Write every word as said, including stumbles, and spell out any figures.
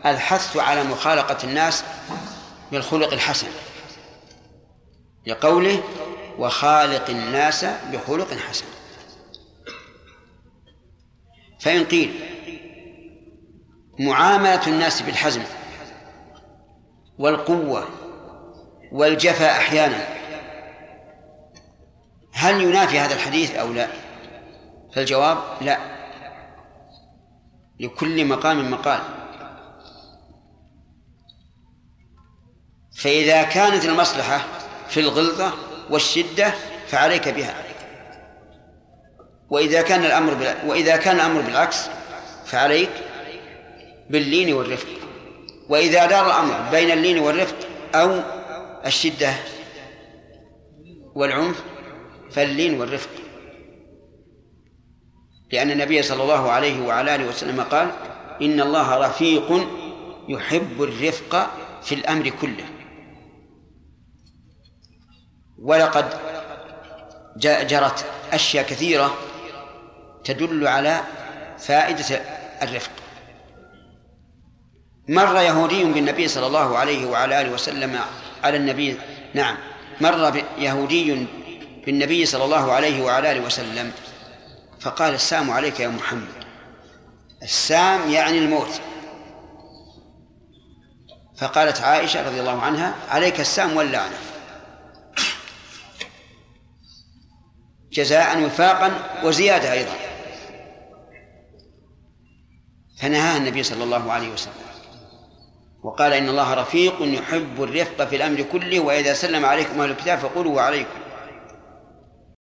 الحث على مخالقة الناس بالخلق الحسن، لقوله وخالق الناس بخلق حسن. فإن قيل معاملة الناس بالحزم والقوة والجفا أحيانا هل ينافي هذا الحديث أو لا؟ فالجواب لا، لكل مقام مقال. فإذا كانت المصلحة في الغلظة والشدة فعليك بها، وإذا كان الأمر بال... وإذا كان الأمر بالعكس فعليك باللين والرفق. وإذا دار الأمر بين اللين والرفق أو الشدة والعنف فاللين والرفق، لأن النبي صلى الله عليه وعلى آله وسلم قال إن الله رفيق يحب الرفق في الأمر كله. ولقد جرت أشياء كثيرة تدل على فائدة الرفق. مر يهودي بالنبي صلى الله عليه وعلى آله وسلم على النبي نعم مر يهودي بالنبي صلى الله عليه وعلى آله وسلم فقال السلام عليك يا محمد. السام يعني الموت. فقالت عائشة رضي الله عنها عليك السام واللعنة، جزاء وفاقا وزيادة أيضا. فنهاها النبي صلى الله عليه وسلم وقال إن الله رفيق يحب الرفق في الأمر كله، وإذا سلم عليكم أهل الكتاب فقولوا وعليكم.